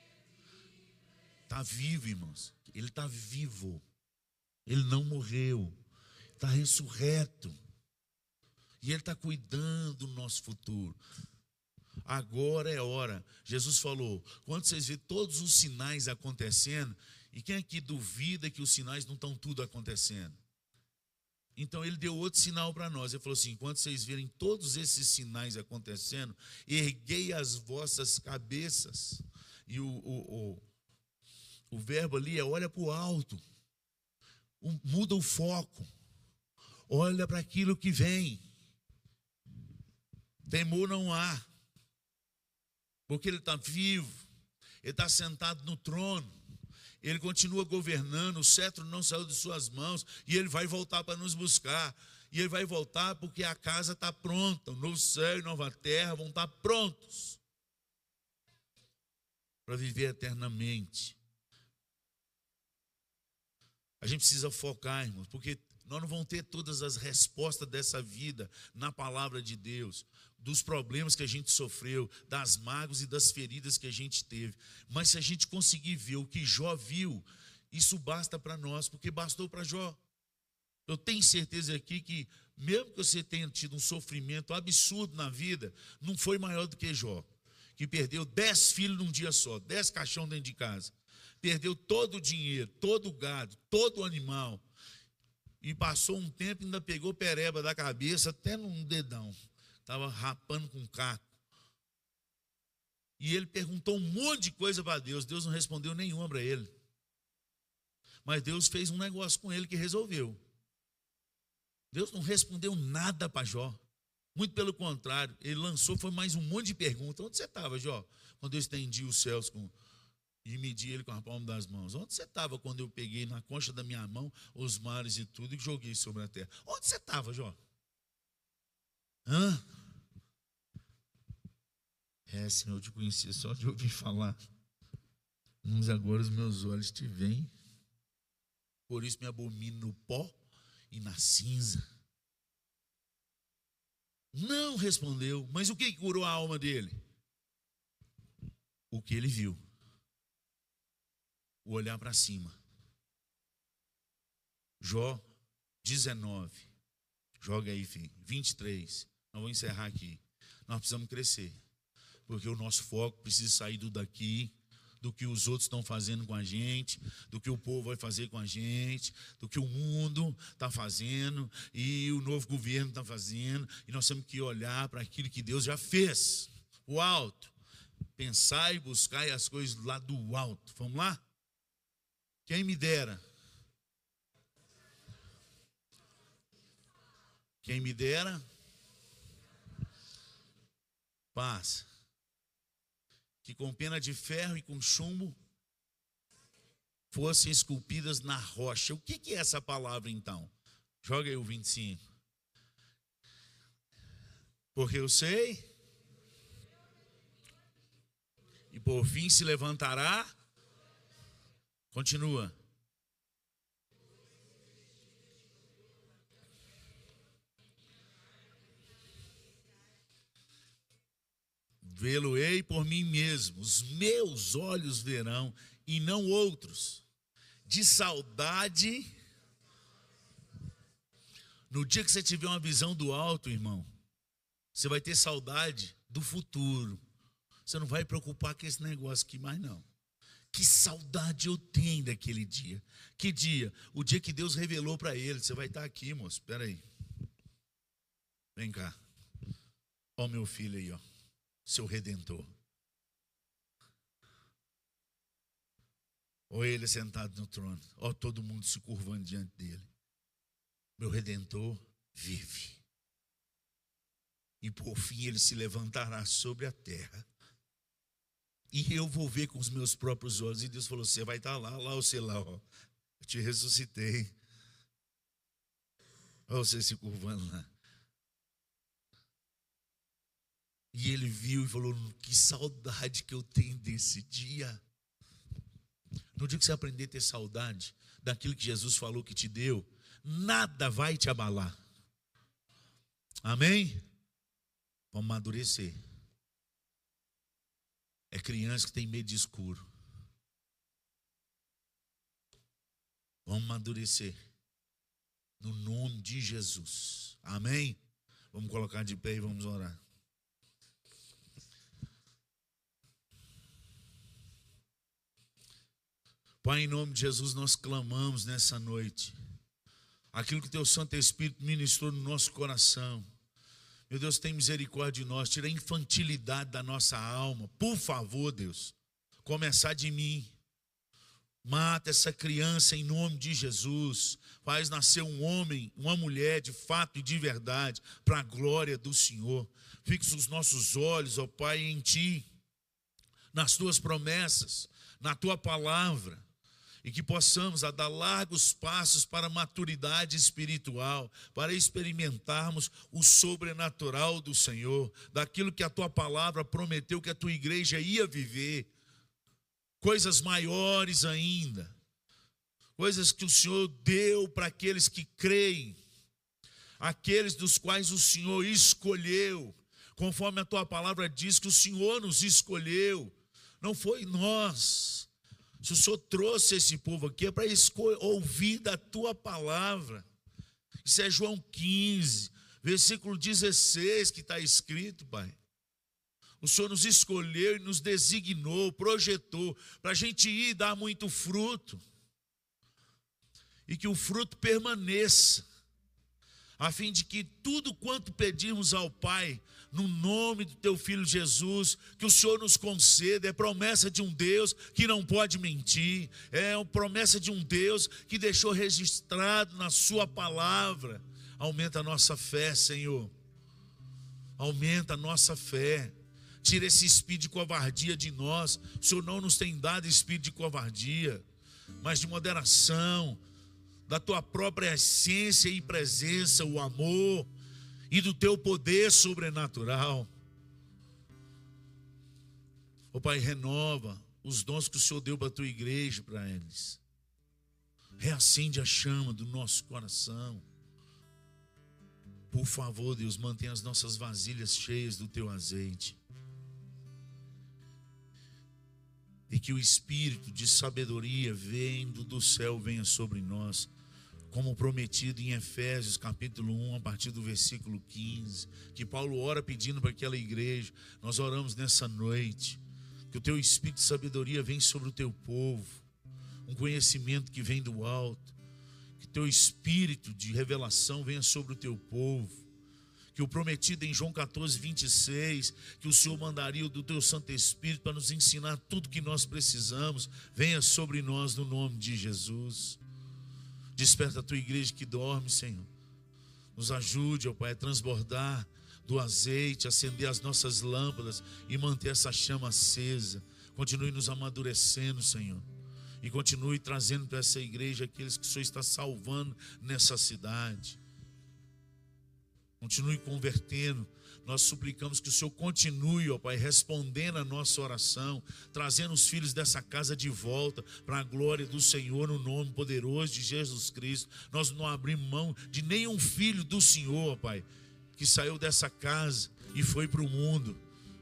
A: Está vivo, irmãos. Ele está vivo. Ele não morreu. Está ressurreto. E Ele está cuidando do nosso futuro. Agora é hora. Jesus falou, quando vocês verem todos os sinais acontecendo, e quem aqui duvida que os sinais não estão tudo acontecendo? Então Ele deu outro sinal para nós. Ele falou assim, quando vocês verem todos esses sinais acontecendo, erguei as vossas cabeças. E o, o, o, o verbo ali é olha para o alto. Muda o foco. Olha para aquilo que vem. Temor não há. Porque Ele está vivo. Ele está sentado no trono. Ele continua governando. O cetro não saiu de suas mãos. E Ele vai voltar para nos buscar. E Ele vai voltar porque a casa está pronta. O novo céu e nova terra vão estar prontos para viver eternamente. A gente precisa focar, irmãos, porque nós não vamos ter todas as respostas dessa vida na palavra de Deus, dos problemas que a gente sofreu, das mágoas e das feridas que a gente teve. Mas se a gente conseguir ver o que Jó viu, isso basta para nós, porque bastou para Jó. Eu tenho certeza aqui que, mesmo que você tenha tido um sofrimento absurdo na vida, não foi maior do que Jó, que perdeu dez filhos num dia só, dez caixão dentro de casa. Perdeu todo o dinheiro, todo o gado, todo o animal. E passou um tempo e ainda pegou pereba da cabeça até num dedão. Estava rapando com caco. E ele perguntou um monte de coisa para Deus. Deus não respondeu nenhuma para ele. Mas Deus fez um negócio com ele que resolveu. Deus não respondeu nada para Jó. Muito pelo contrário, ele lançou, foi mais um monte de perguntas. Onde você estava, Jó? Quando eu estendi os céus com... e medi ele com a palma das mãos. Onde você estava quando eu peguei na concha da minha mão os mares e tudo e joguei sobre a terra? Onde você estava, Jó? Hã? É, Senhor, eu te conhecia só de ouvir falar. Mas agora os meus olhos te veem. Por isso me abomino no pó e na cinza. Não respondeu. Mas o que curou a alma dele? O que ele viu. O olhar para cima. Jó dezenove. Joga aí, filho. vinte e três. Nós vamos encerrar aqui. Nós precisamos crescer. Porque o nosso foco precisa sair do daqui, do que os outros estão fazendo com a gente, do que o povo vai fazer com a gente, do que o mundo está fazendo e o novo governo está fazendo. E nós temos que olhar para aquilo que Deus já fez. O alto. Pensar e buscar as coisas lá do alto. Vamos lá? Quem me dera. Quem me dera. Paz. Que com pena de ferro e com chumbo fossem esculpidas na rocha. O que, que é essa palavra então? Joga aí o vinte e cinco. Porque eu sei. E por fim se levantará. Continua. Vê-lo-ei por mim mesmo, os meus olhos verão, e não outros. De saudade, no dia que você tiver uma visão do alto, irmão, você vai ter saudade do futuro. Você não vai preocupar com esse negócio aqui mais não. Que saudade eu tenho daquele dia. Que dia? O dia que Deus revelou para ele. Você vai estar aqui, moço. Espera aí. Vem cá. Ó o meu filho aí, ó. Seu Redentor. Ó ele sentado no trono. Ó todo mundo se curvando diante dele. Meu Redentor vive. E por fim ele se levantará sobre a terra. E eu vou ver com os meus próprios olhos. E Deus falou, você vai estar lá, lá ou sei lá, ó. Eu te ressuscitei. Olha você se curvando lá. E ele viu e falou, que saudade que eu tenho desse dia. No dia que você aprender a ter saudade daquilo que Jesus falou que te deu, nada vai te abalar. Amém? Vamos amadurecer. É criança que tem medo de escuro. Vamos amadurecer. No nome de Jesus. Amém? Vamos colocar de pé e vamos orar. Pai, em nome de Jesus, nós clamamos nessa noite aquilo que teu Santo Espírito ministrou no nosso coração. Meu Deus, tem misericórdia de nós, tira a infantilidade da nossa alma. Por favor, Deus, começar de mim. Mata essa criança em nome de Jesus. Faz nascer um homem, uma mulher de fato e de verdade, para a glória do Senhor. Fixa os nossos olhos, ó Pai, em Ti, nas Tuas promessas, na Tua palavra. E que possamos a dar largos passos para a maturidade espiritual, para experimentarmos o sobrenatural do Senhor, daquilo que a Tua palavra prometeu que a Tua igreja ia viver. Coisas maiores ainda, coisas que o Senhor deu para aqueles que creem, aqueles dos quais o Senhor escolheu, conforme a Tua palavra diz que o Senhor nos escolheu, não foi nós. Se o Senhor trouxe esse povo aqui é para ouvir da Tua palavra. Isso é João quinze, versículo dezesseis que está escrito, Pai. O Senhor nos escolheu e nos designou, projetou, para a gente ir dar muito fruto. E que o fruto permaneça, a fim de que tudo quanto pedirmos ao Pai, no nome do Teu Filho Jesus, que o Senhor nos conceda. É promessa de um Deus que não pode mentir, é uma promessa de um Deus que deixou registrado na Sua palavra. Aumenta a nossa fé, Senhor, aumenta a nossa fé. Tira esse espírito de covardia de nós. O Senhor não nos tem dado espírito de covardia, mas de moderação, da Tua própria essência e presença, o amor e do Teu poder sobrenatural. Ó Pai, renova os dons que o Senhor deu para a Tua igreja, para eles. Reacende a chama do nosso coração. Por favor, Deus, mantenha as nossas vasilhas cheias do Teu azeite. E que o Espírito de sabedoria vindo do céu venha sobre nós, como prometido em Efésios capítulo um, a partir do versículo quinze, que Paulo ora pedindo para aquela igreja. Nós oramos nessa noite, que o Teu Espírito de sabedoria venha sobre o Teu povo, um conhecimento que vem do alto, que o Teu Espírito de revelação venha sobre o Teu povo, que o prometido em João quatorze, vinte e seis, que o Senhor mandaria o do Teu Santo Espírito para nos ensinar tudo que nós precisamos, venha sobre nós no nome de Jesus. Desperta a Tua igreja que dorme, Senhor. Nos ajude, ó Pai, a transbordar do azeite, acender as nossas lâmpadas e manter essa chama acesa. Continue nos amadurecendo, Senhor. E continue trazendo para essa igreja aqueles que o Senhor está salvando nessa cidade. Continue convertendo. Nós suplicamos que o Senhor continue, ó Pai, respondendo a nossa oração, trazendo os filhos dessa casa de volta para a glória do Senhor, no nome poderoso de Jesus Cristo. Nós não abrimos mão de nenhum filho do Senhor, ó Pai, que saiu dessa casa e foi para o mundo.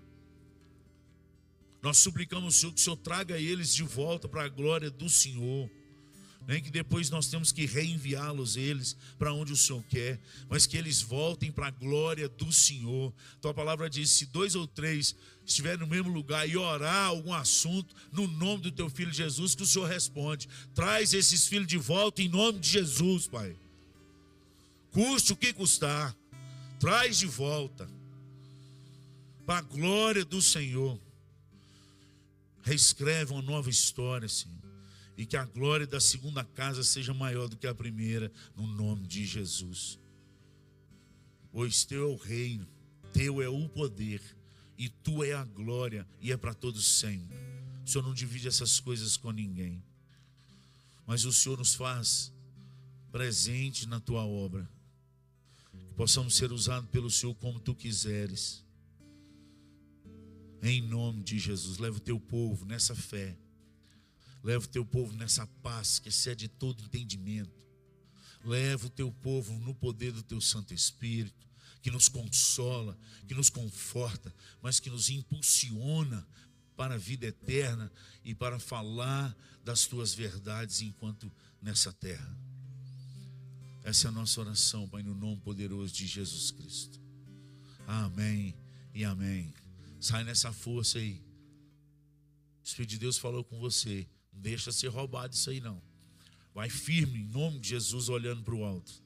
A: Nós suplicamos ao Senhor que o Senhor traga eles de volta para a glória do Senhor. Nem que depois nós temos que reenviá-los eles para onde o Senhor quer, mas que eles voltem para a glória do Senhor. Tua palavra diz: se dois ou três estiverem no mesmo lugar e orar algum assunto, no nome do Teu Filho Jesus, que o Senhor responde. Traz esses filhos de volta em nome de Jesus, Pai. Custe o que custar, traz de volta para a glória do Senhor. Reescreve uma nova história, Senhor. E que a glória da segunda casa seja maior do que a primeira, no nome de Jesus. Pois Teu é o reino, Teu é o poder, e Tua é a glória, e é para todos sempre. O Senhor não divide essas coisas com ninguém, mas o Senhor nos faz presente na Tua obra, que possamos ser usados pelo Senhor como Tu quiseres. Em nome de Jesus, leva o Teu povo nessa fé. Leva o Teu povo nessa paz que excede todo entendimento. Leva o Teu povo no poder do Teu Santo Espírito, que nos consola, que nos conforta, mas que nos impulsiona para a vida eterna e para falar das tuas verdades enquanto nessa terra. Essa é a nossa oração, Pai, no nome poderoso de Jesus Cristo. Amém e amém. Sai nessa força aí. O Espírito de Deus falou com você. Não deixa ser roubado isso aí não. Vai firme, em nome de Jesus, olhando para o alto.